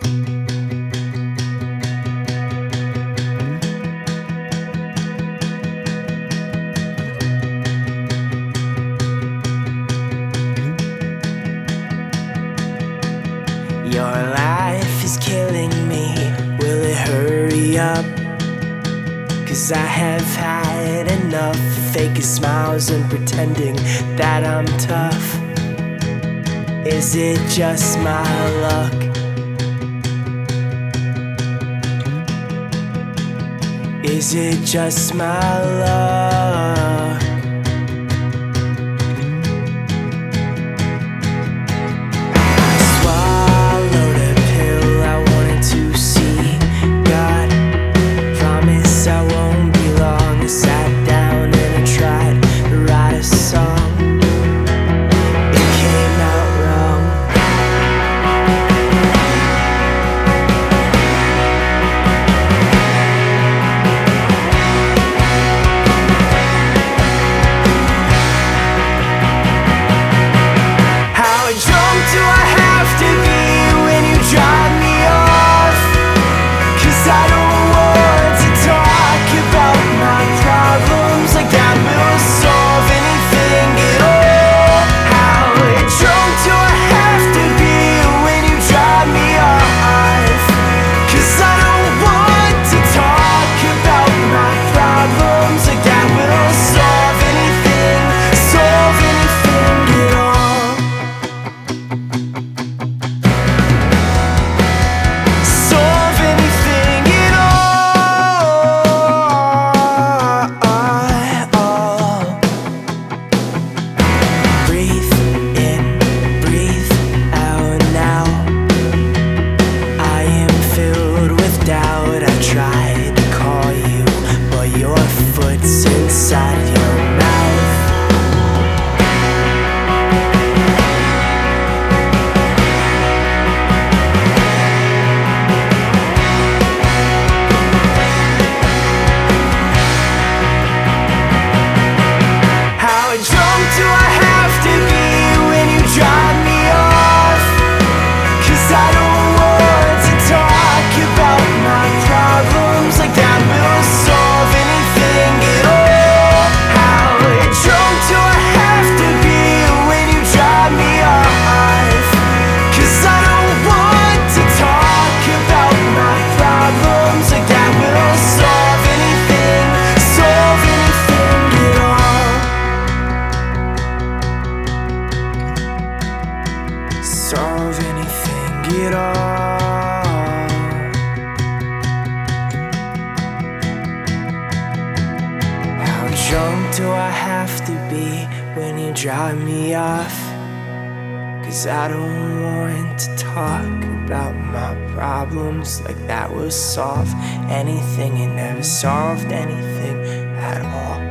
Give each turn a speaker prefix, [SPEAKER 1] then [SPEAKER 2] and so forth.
[SPEAKER 1] Your life is killing me, will it hurry up? 'Cause I have had enough faking smiles and pretending that I'm tough. Is it just my luck? Is it just my luck? Inside your mouth, how drunk do I have to be when you drop me off? 'Cause I don't want to talk about my problems like that will solve anything at all. Solve anything at all. How drunk do I have to be when you drop me off? 'Cause I don't want to talk about my problems like that will solve anything. It never solved anything at all.